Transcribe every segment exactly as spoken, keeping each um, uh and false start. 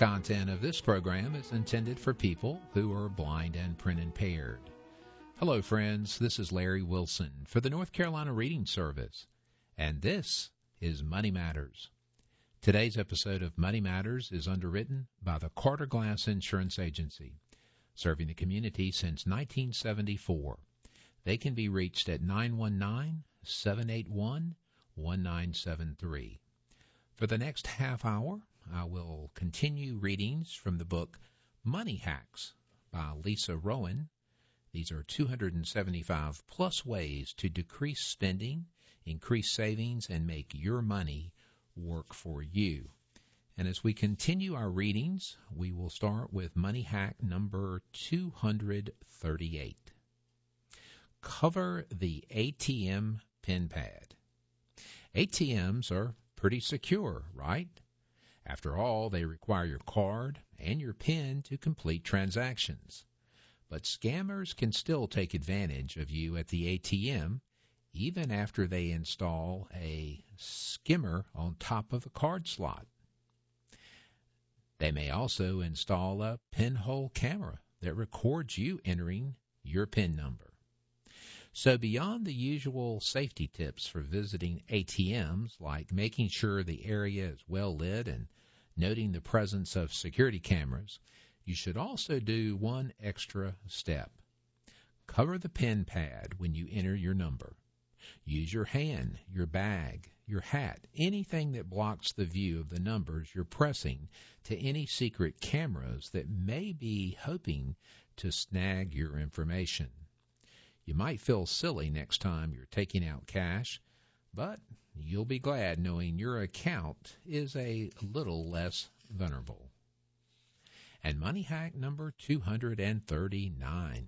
content of this program is intended for people who are blind and print impaired. Hello, friends. This is Larry Wilson for the North Carolina Reading Service, and this is Money Matters. Today's episode of Money Matters is underwritten by the Carter Glass Insurance Agency, serving the community since nineteen seventy-four. They can be reached at nine one nine, seven eight one, one nine seven three. For the next half hour, I will continue readings from the book Money Hacks by Lisa Rowan. These are two hundred seventy-five plus ways to decrease spending, increase savings, and make your money work for you. And as we continue our readings, we will start with Money Hack number two hundred thirty-eight. Cover the A T M pin pad. A T Ms are pretty secure, right? After all, they require your card and your PIN to complete transactions. But scammers can still take advantage of you at the A T M even after they install a skimmer on top of the card slot. They may also install a pinhole camera that records you entering your PIN number. So beyond the usual safety tips for visiting A T Ms, like making sure the area is well lit and noting the presence of security cameras, you should also do one extra step. Cover the PIN pad when you enter your number. Use your hand, your bag, your hat, anything that blocks the view of the numbers you're pressing to any secret cameras that may be hoping to snag your information. You might feel silly next time you're taking out cash, but you'll be glad knowing your account is a little less vulnerable. And Money Hack number two hundred thirty-nine.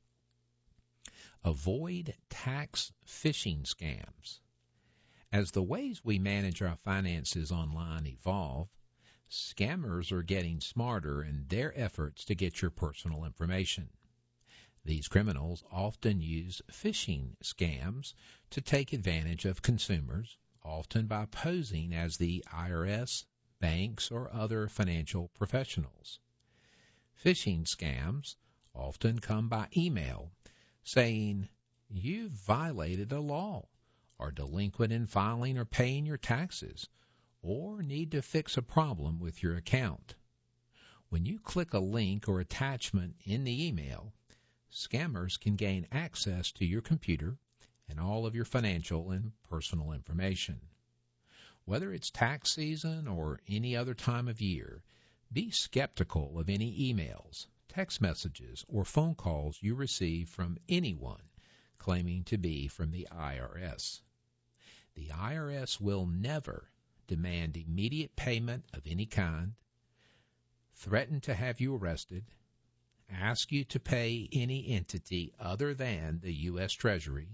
Avoid tax phishing scams. As the ways we manage our finances online evolve, scammers are getting smarter in their efforts to get your personal information. These criminals often use phishing scams to take advantage of consumers, often by posing as the I R S, banks, or other financial professionals. Phishing scams often come by email saying you've violated a law, are delinquent in filing or paying your taxes, or need to fix a problem with your account. When you click a link or attachment in the email, scammers can gain access to your computer and all of your financial and personal information. Whether it's tax season or any other time of year, be skeptical of any emails, text messages, or phone calls you receive from anyone claiming to be from the I R S. The I R S will never demand immediate payment of any kind, threaten to have you arrested, ask you to pay any entity other than the U S Treasury,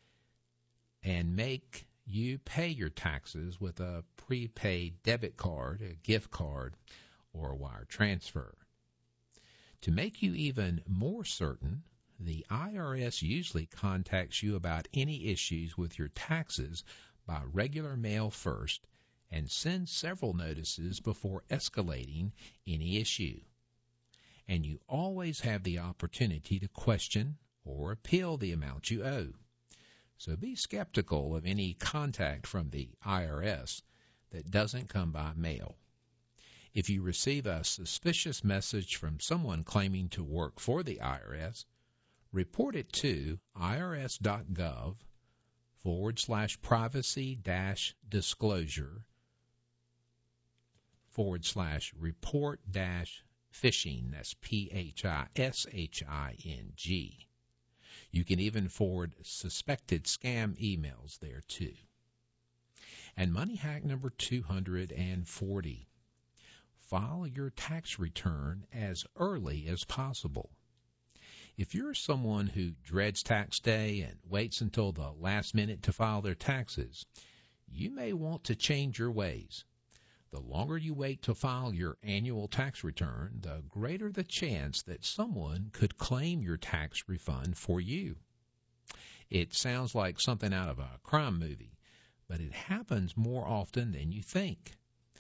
and make you pay your taxes with a prepaid debit card, a gift card, or a wire transfer. To make you even more certain, the I R S usually contacts you about any issues with your taxes by regular mail first and sends several notices before escalating any issue. And you always have the opportunity to question or appeal the amount you owe. So be skeptical of any contact from the I R S that doesn't come by mail. If you receive a suspicious message from someone claiming to work for the I R S, report it to irs.gov forward slash privacy dash disclosure forward slash report dash phishing. That's P H I S H I N G. You can even forward suspected scam emails there too. And Money Hack number two hundred forty. File your tax return as early as possible. If you're someone who dreads tax day and waits until the last minute to file their taxes, you may want to change your ways. The longer you wait to file your annual tax return, the greater the chance that someone could claim your tax refund for you. It sounds like something out of a crime movie, but it happens more often than you think.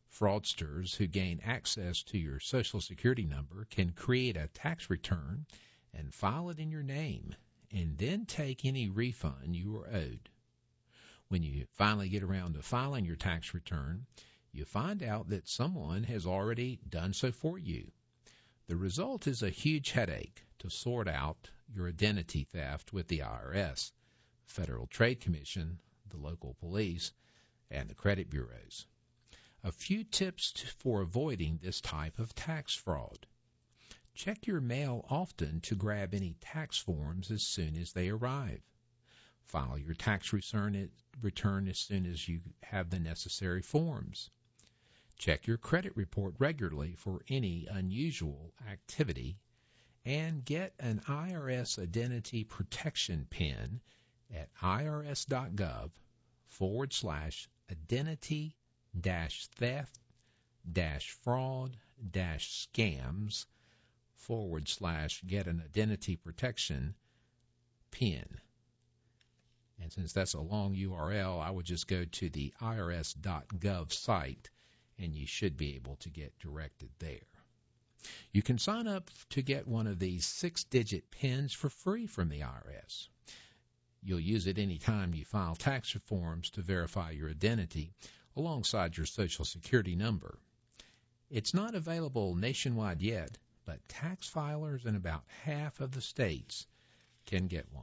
Fraudsters who gain access to your Social Security number can create a tax return and file it in your name, and then take any refund you are owed. When you finally get around to filing your tax return, you find out that someone has already done so for you. The result is a huge headache to sort out your identity theft with the I R S, Federal Trade Commission, the local police, and the credit bureaus. A few tips for avoiding this type of tax fraud. Check your mail often to grab any tax forms as soon as they arrive. File your tax return return as soon as you have the necessary forms. Check your credit report regularly for any unusual activity, and get an I R S identity protection pin at irs.gov forward slash identity dash theft dash fraud dash scams forward slash get an identity protection pin. And since that's a long U R L, I would just go to the irs dot gov site, and you should be able to get directed there. You can sign up to get one of these six-digit pins for free from the I R S. You'll use it any time you file tax forms to verify your identity alongside your Social Security number. It's not available nationwide yet, but tax filers in about half of the states can get one.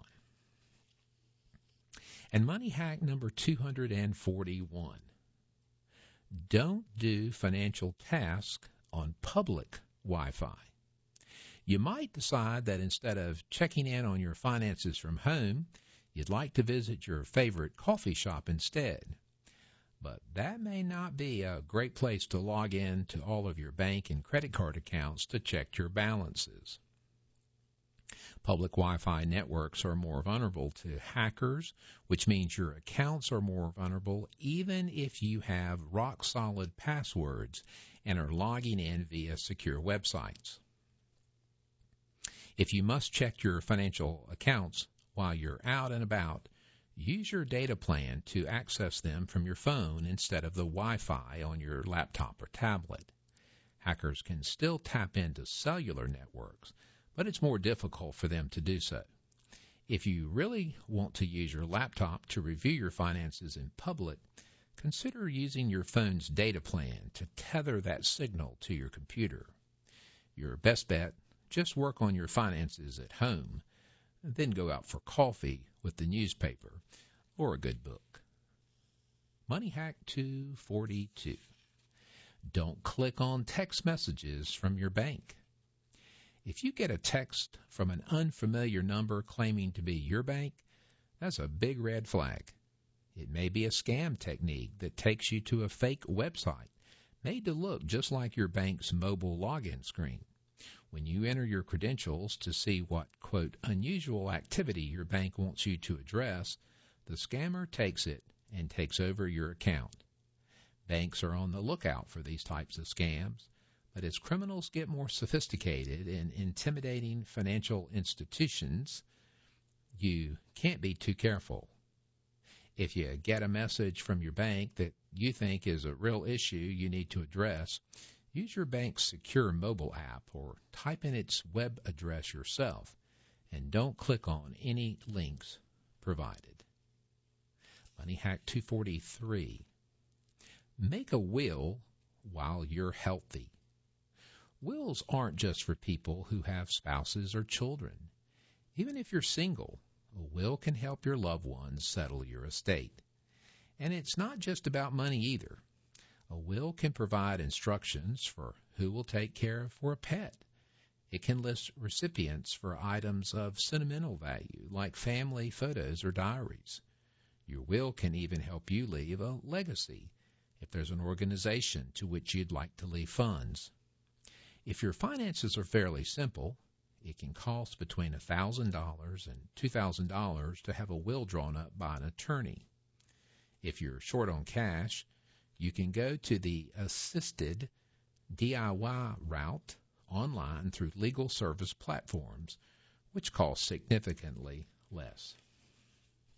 And money hack number two hundred forty-one. Don't do financial tasks on public Wi-Fi. You might decide that instead of checking in on your finances from home, you'd like to visit your favorite coffee shop instead. But that may not be a great place to log in to all of your bank and credit card accounts to check your balances. Public Wi-Fi networks are more vulnerable to hackers, which means your accounts are more vulnerable even if you have rock-solid passwords and are logging in via secure websites. If you must check your financial accounts while you're out and about, use your data plan to access them from your phone instead of the Wi-Fi on your laptop or tablet. Hackers can still tap into cellular networks, but it's more difficult for them to do so. If you really want to use your laptop to review your finances in public, consider using your phone's data plan to tether that signal to your computer. Your best bet, just work on your finances at home, and then go out for coffee with the newspaper or a good book. Money hack two forty-two. Don't click on text messages from your bank. If you get a text from an unfamiliar number claiming to be your bank, that's a big red flag. It may be a scam technique that takes you to a fake website made to look just like your bank's mobile login screen. When you enter your credentials to see what, quote, unusual activity your bank wants you to address, the scammer takes it and takes over your account. Banks are on the lookout for these types of scams, but as criminals get more sophisticated in intimidating financial institutions, you can't be too careful. If you get a message from your bank that you think is a real issue you need to address, use your bank's secure mobile app or type in its web address yourself, and don't click on any links provided. Money hack two forty-three. Make a will while you're healthy. Wills aren't just for people who have spouses or children. Even if you're single, a will can help your loved ones settle your estate. And it's not just about money either. A will can provide instructions for who will take care for a pet. It can list recipients for items of sentimental value, like family photos or diaries. Your will can even help you leave a legacy if there's an organization to which you'd like to leave funds. If your finances are fairly simple, it can cost between one thousand dollars and two thousand dollars to have a will drawn up by an attorney. If you're short on cash, you can go to the assisted D I Y route online through legal service platforms, which cost significantly less.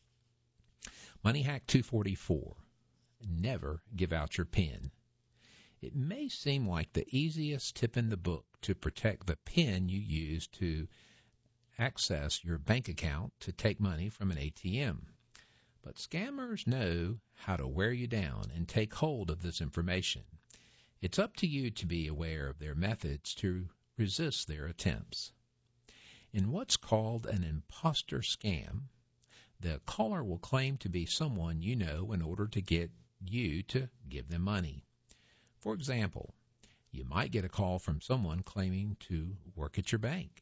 Money hack two forty-four. Never give out your PIN. It may seem like the easiest tip in the book to protect the PIN you use to access your bank account to take money from an A T M. But scammers know how to wear you down and take hold of this information. It's up to you to be aware of their methods to resist their attempts. In what's called an imposter scam, the caller will claim to be someone you know in order to get you to give them money. For example, you might get a call from someone claiming to work at your bank.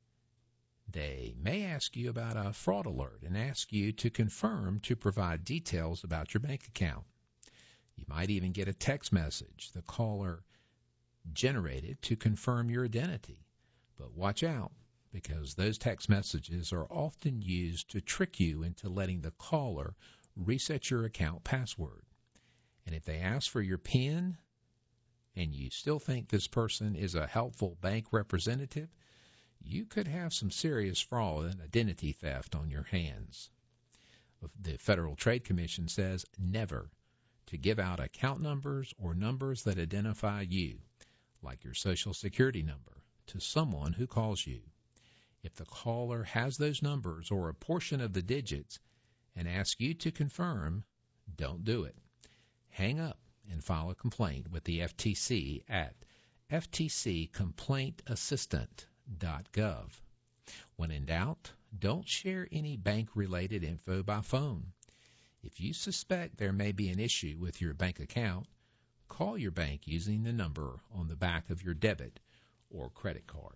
They may ask you about a fraud alert and ask you to confirm to provide details about your bank account. You might even get a text message the caller generated to confirm your identity. But watch out, because those text messages are often used to trick you into letting the caller reset your account password. And if they ask for your PIN and you still think this person is a helpful bank representative, you could have some serious fraud and identity theft on your hands. The Federal Trade Commission says never to give out account numbers or numbers that identify you, like your Social Security number, to someone who calls you. If the caller has those numbers or a portion of the digits and asks you to confirm, don't do it. Hang up and file a complaint with the F T C at f t c complaint assistant dot gov. When in doubt, don't share any bank-related info by phone. If you suspect there may be an issue with your bank account, call your bank using the number on the back of your debit or credit card.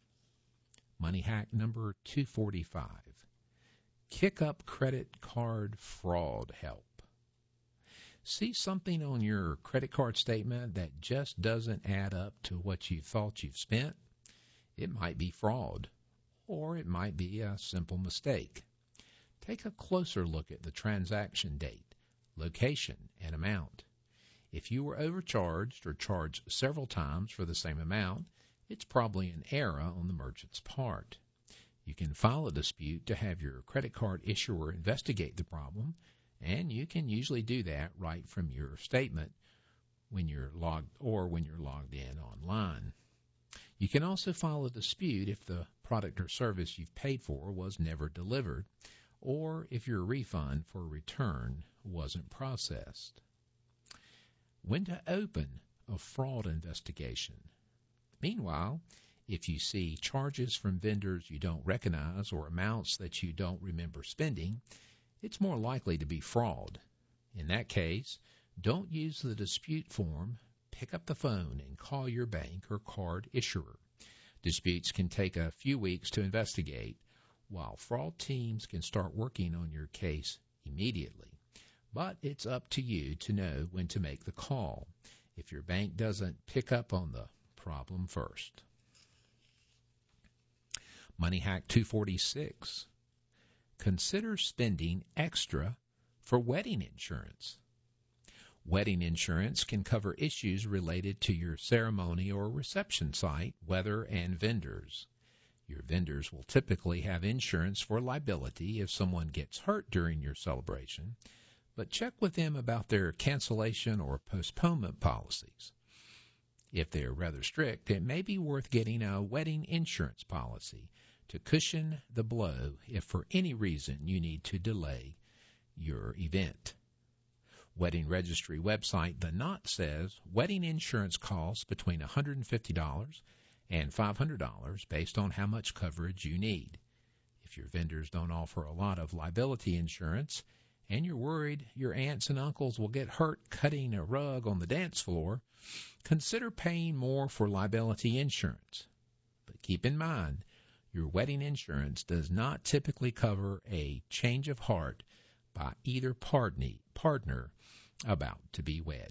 Money hack number two forty-five. Kick up credit card fraud help. See something on your credit card statement that just doesn't add up to what you thought you've spent? It might be fraud, or it might be a simple mistake. Take a closer look at the transaction date, location, and amount. If you were overcharged or charged several times for the same amount, it's probably an error on the merchant's part. You can file a dispute to have your credit card issuer investigate the problem, and you can usually do that right from your statement when you're logged or when you're logged in online. You can also file a dispute if the product or service you've paid for was never delivered, or if your refund for return wasn't processed. When to open a fraud investigation. Meanwhile, if you see charges from vendors you don't recognize or amounts that you don't remember spending, it's more likely to be fraud. In that case, don't use the dispute form. Pick up the phone and call your bank or card issuer. Disputes can take a few weeks to investigate, while fraud teams can start working on your case immediately. But it's up to you to know when to make the call if your bank doesn't pick up on the problem first. Money hack two forty-six. Consider spending extra for wedding insurance. Wedding insurance can cover issues related to your ceremony or reception site, weather, and vendors. Your vendors will typically have insurance for liability if someone gets hurt during your celebration, but check with them about their cancellation or postponement policies. If they're rather strict, it may be worth getting a wedding insurance policy to cushion the blow if for any reason you need to delay your event. Wedding registry website The Knot says wedding insurance costs between one hundred fifty dollars and five hundred dollars based on how much coverage you need. If your vendors don't offer a lot of liability insurance and you're worried your aunts and uncles will get hurt cutting a rug on the dance floor, consider paying more for liability insurance. But keep in mind, your wedding insurance does not typically cover a change of heart by either partner about to be wed.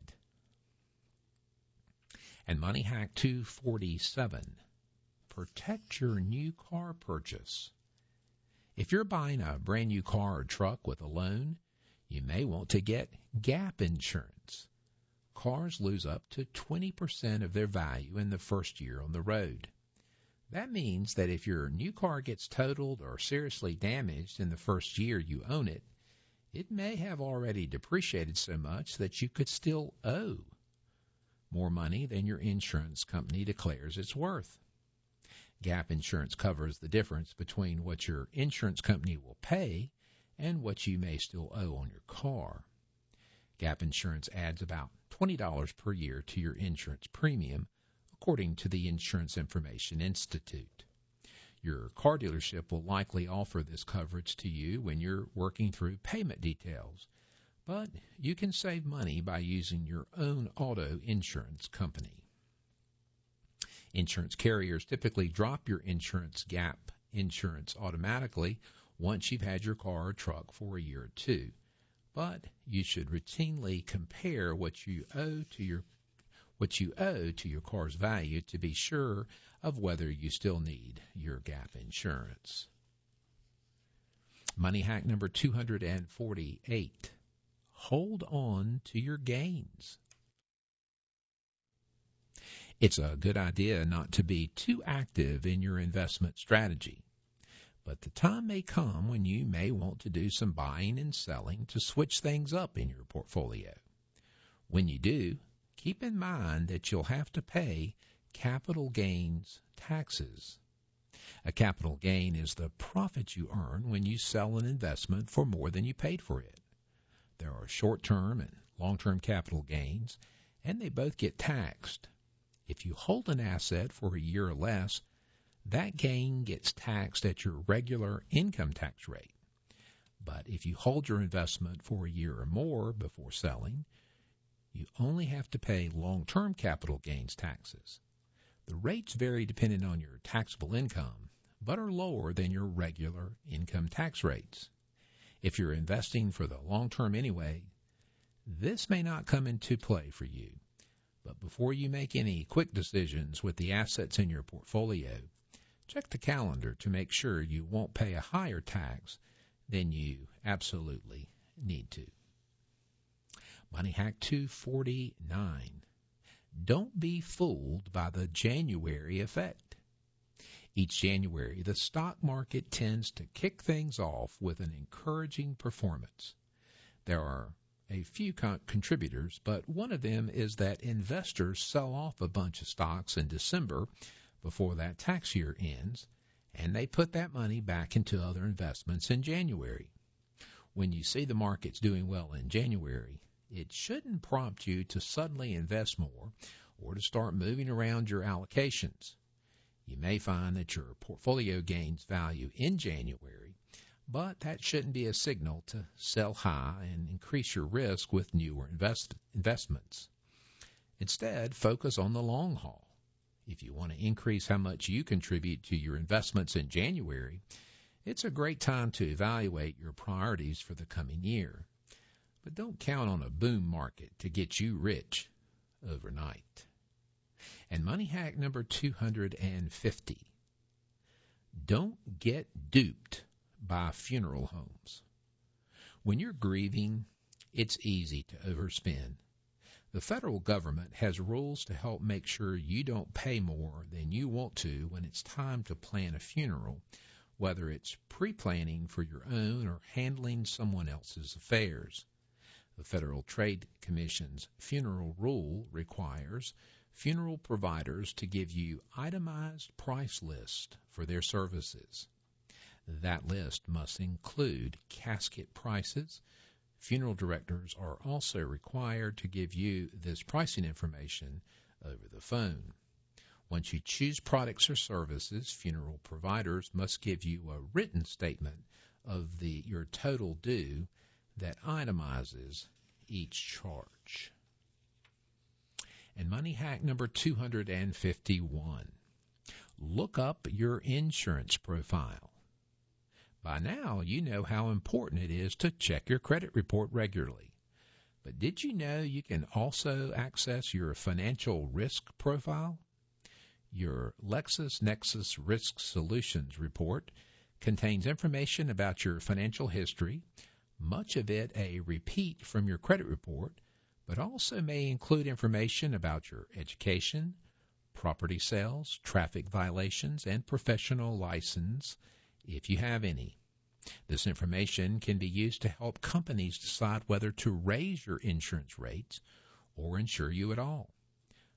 And Money hack two forty-seven. Protect your new car purchase. If you're buying a brand new car or truck with a loan, you may want to get gap insurance. Cars lose up to twenty percent of their value in the first year on the road. That means that if your new car gets totaled or seriously damaged in the first year you own it, it may have already depreciated so much that you could still owe. more money than your insurance company declares it's worth. Gap insurance covers the difference between what your insurance company will pay and what you may still owe on your car. Gap insurance adds about twenty dollars per year to your insurance premium, according to the Insurance Information Institute. Your car dealership will likely offer this coverage to you when you're working through payment details, but you can save money by using your own auto insurance company. Insurance carriers typically drop your insurance gap insurance automatically once you've had your car or truck for a year or two, but you should routinely compare what you owe to your what you owe to your car's value to be sure of whether you still need your gap insurance. Money hack number two hundred forty-eight. Hold on to your gains. It's a good idea not to be too active in your investment strategy, but the time may come when you may want to do some buying and selling to switch things up in your portfolio. When you do, keep in mind that you'll have to pay capital gains taxes. A capital gain is the profit you earn when you sell an investment for more than you paid for it. There are short-term and long-term capital gains, and they both get taxed. If you hold an asset for a year or less, that gain gets taxed at your regular income tax rate. But if you hold your investment for a year or more before selling, you only have to pay long-term capital gains taxes. The rates vary depending on your taxable income, but are lower than your regular income tax rates. If you're investing for the long term anyway, this may not come into play for you. But before you make any quick decisions with the assets in your portfolio, check the calendar to make sure you won't pay a higher tax than you absolutely need to. Money hack two forty-nine. Don't be fooled by the January effect. Each January, the stock market tends to kick things off with an encouraging performance. There are a few con- contributors, but one of them is that investors sell off a bunch of stocks in December before that tax year ends, and they put that money back into other investments in January. When you see the markets doing well in January, it shouldn't prompt you to suddenly invest more or to start moving around your allocations. You may find that your portfolio gains value in January, but that shouldn't be a signal to sell high and increase your risk with newer invest- investments. Instead, focus on the long haul. If you want to increase how much you contribute to your investments in January, it's a great time to evaluate your priorities for the coming year. But don't count on a boom market to get you rich overnight. And money hack number two hundred fifty. Don't get duped by funeral homes. When you're grieving, it's easy to overspend. The federal government has rules to help make sure you don't pay more than you want to when it's time to plan a funeral, whether it's pre-planning for your own or handling someone else's affairs. The Federal Trade Commission's funeral rule requires funeral providers to give you itemized price lists for their services. That list must include casket prices. Funeral directors are also required to give you this pricing information over the phone. Once you choose products or services, funeral providers must give you a written statement of the your total due that itemizes each charge. And money hack number two hundred fifty-one. Look up your insurance profile. By now, you know how important it is to check your credit report regularly. But did you know you can also access your financial risk profile? Your LexisNexis Risk Solutions report contains information about your financial history, much of it a repeat from your credit report, but also may include information about your education, property sales, traffic violations, and professional license, if you have any. This information can be used to help companies decide whether to raise your insurance rates or insure you at all.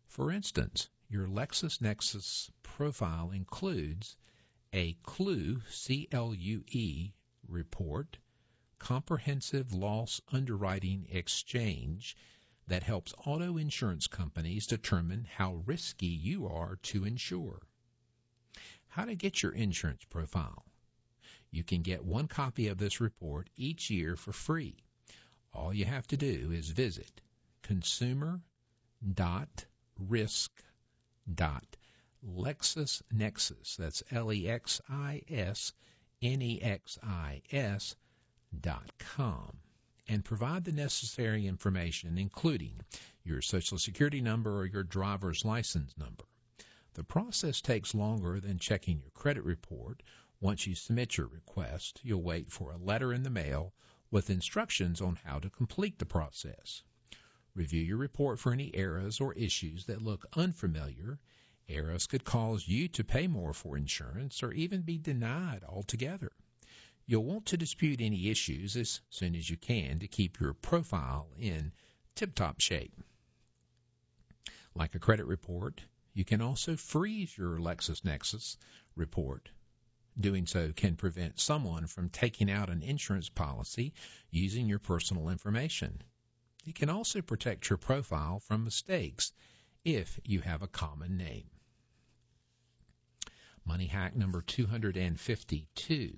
For instance, your LexisNexis profile includes a CLUE, C L U E, report, Comprehensive Loss Underwriting Exchange, that helps auto insurance companies determine how risky you are to insure. How to get your insurance profile. You can get one copy of this report each year for free. All you have to do is visit consumer dot risk dot LexisNexis, that's L E X I S N E X I S dot com, and provide the necessary information, including your Social Security number or your driver's license number. The process takes longer than checking your credit report. Once you submit your request, you'll wait for a letter in the mail with instructions on how to complete the process. Review your report for any errors or issues that look unfamiliar. Errors could cause you to pay more for insurance or even be denied altogether. You'll want to dispute any issues as soon as you can to keep your profile in tip-top shape. Like a credit report, you can also freeze your LexisNexis report. Doing so can prevent someone from taking out an insurance policy using your personal information. It can also protect your profile from mistakes if you have a common name. Money hack number two hundred fifty-two.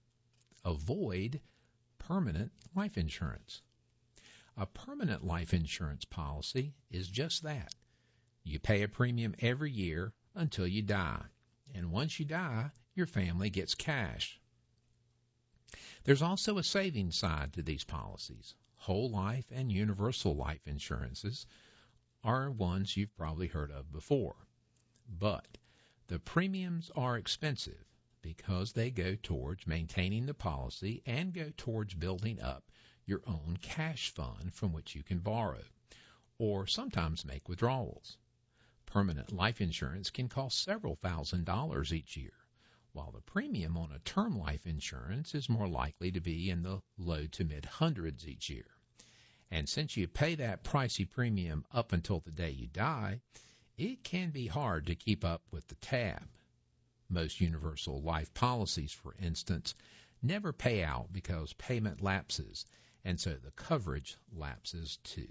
Avoid permanent life insurance. A permanent life insurance policy is just that. You pay a premium every year until you die, and once you die, your family gets cash. There's also a savings side to these policies. Whole life and universal life insurances are ones you've probably heard of before, but the premiums are expensive because they go towards maintaining the policy and go towards building up your own cash fund from which you can borrow or sometimes make withdrawals. Permanent life insurance can cost several thousand dollars each year, while the premium on a term life insurance is more likely to be in the low to mid hundreds each year. And since you pay that pricey premium up until the day you die, it can be hard to keep up with the tab. Most universal life policies, for instance, never pay out because payment lapses, and so the coverage lapses too.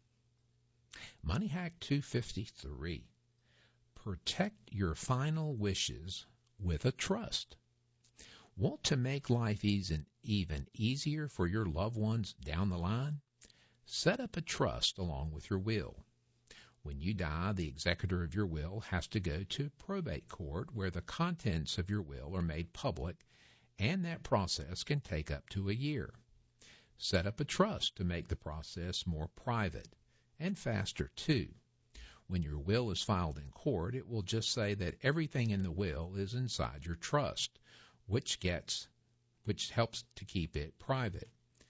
Money hack two fifty-three. Protect your final wishes with a trust. Want to make life even, even easier for your loved ones down the line? Set up a trust along with your will. When you die, the executor of your will has to go to probate court where the contents of your will are made public, and that process can take up to a year. Set up a trust to make the process more private and faster too. When your will is filed in court, it will just say that everything in the will is inside your trust, which gets which helps to keep it private.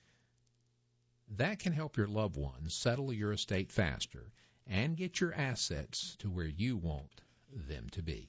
That can help your loved ones settle your estate faster and get your assets to where you want them to be.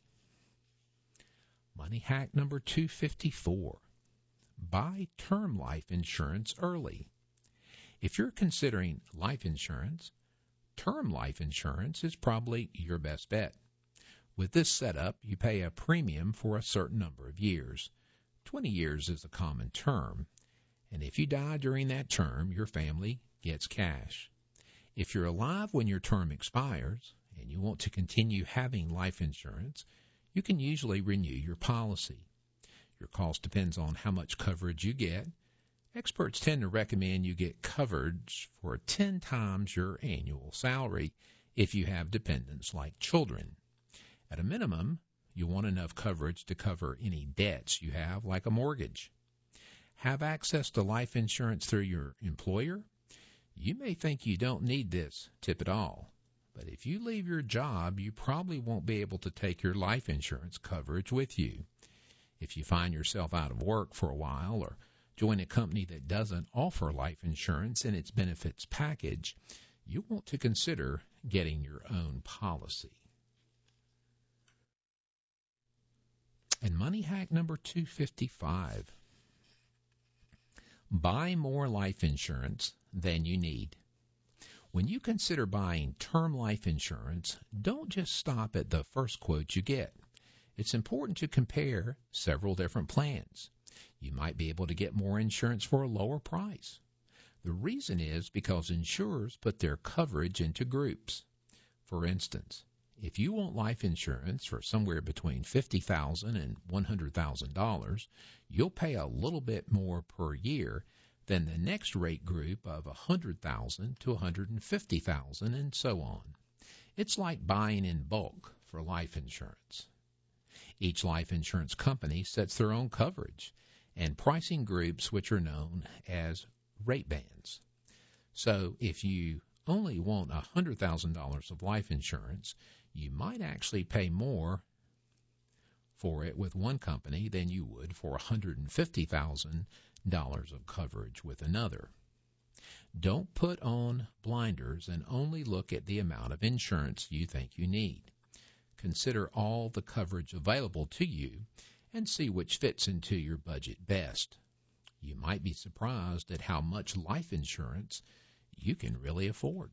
Money hack number two fifty-four. Buy term life insurance early. If you're considering life insurance, term life insurance is probably your best bet. With this setup, you pay a premium for a certain number of years. twenty years is a common term, and if you die during that term, your family gets cash. If you're alive when your term expires and you want to continue having life insurance, you can usually renew your policy. Your cost depends on how much coverage you get. Experts tend to recommend you get coverage for ten times your annual salary if you have dependents like children. At a minimum, you want enough coverage to cover any debts you have, like a mortgage. Have access to life insurance through your employer? You may think you don't need this tip at all, but if you leave your job, you probably won't be able to take your life insurance coverage with you. If you find yourself out of work for a while or join a company that doesn't offer life insurance in its benefits package, you want to consider getting your own policy. And money hack number two fifty-five. Buy more life insurance than you need. When you consider buying term life insurance, don't just stop at the first quote you get. It's important to compare several different plans. You might be able to get more insurance for a lower price. The reason is because insurers put their coverage into groups. For instance, if you want life insurance for somewhere between fifty thousand dollars and one hundred thousand dollars, you'll pay a little bit more per year than the next rate group of one hundred thousand dollars to one hundred fifty thousand dollars, and so on. It's like buying in bulk for life insurance. Each life insurance company sets their own coverage and pricing groups, which are known as rate bands. So if you only want one hundred thousand dollars of life insurance, you might actually pay more for it with one company than you would for one hundred fifty thousand dollars of coverage with another. Don't put on blinders and only look at the amount of insurance you think you need. Consider all the coverage available to you and see which fits into your budget best. You might be surprised at how much life insurance you can really afford.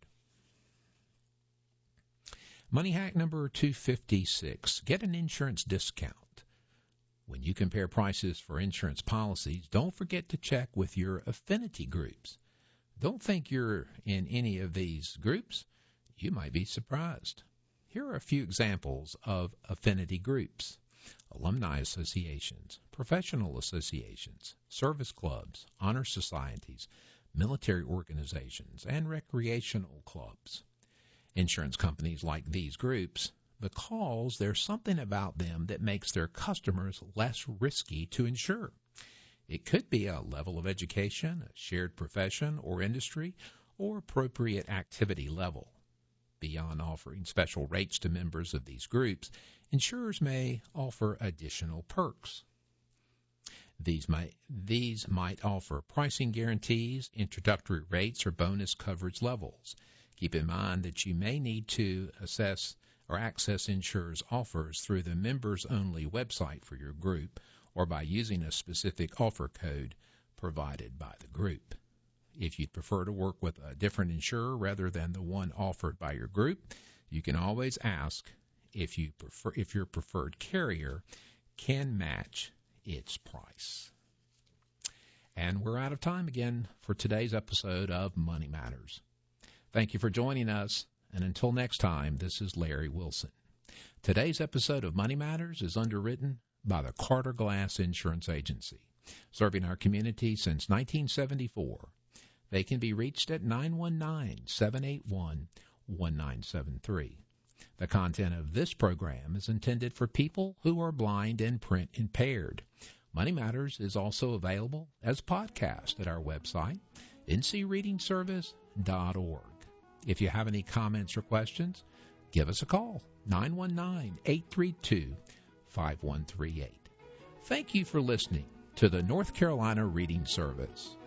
Money hack number two fifty-six, get an insurance discount. When you compare prices for insurance policies, don't forget to check with your affinity groups. Don't think you're in any of these groups. You might be surprised. Here are a few examples of affinity groups: alumni associations, professional associations, service clubs, honor societies, military organizations, and recreational clubs. Insurance companies like these groups because there's something about them that makes their customers less risky to insure. It could be a level of education, a shared profession or industry, or appropriate activity level. Beyond offering special rates to members of these groups, insurers may offer additional perks. These might, these might offer pricing guarantees, introductory rates, or bonus coverage levels. Keep in mind that you may need to assess or access insurers' offers through the members-only website for your group or by using a specific offer code provided by the group. If you'd prefer to work with a different insurer rather than the one offered by your group, you can always ask if you prefer if your preferred carrier can match its price. And we're out of time again for today's episode of Money Matters. Thank you for joining us, and until next time, this is Larry Wilson. Today's episode of Money Matters is underwritten by the Carter Glass Insurance Agency, serving our community since nineteen seventy-four. They can be reached at nine one nine, seven eight one, one nine seven three. The content of this program is intended for people who are blind and print impaired. Money Matters is also available as a podcast at our website, n c reading service dot org. If you have any comments or questions, give us a call, nine one nine, eight three two, five one three eight. Thank you for listening to the North Carolina Reading Service.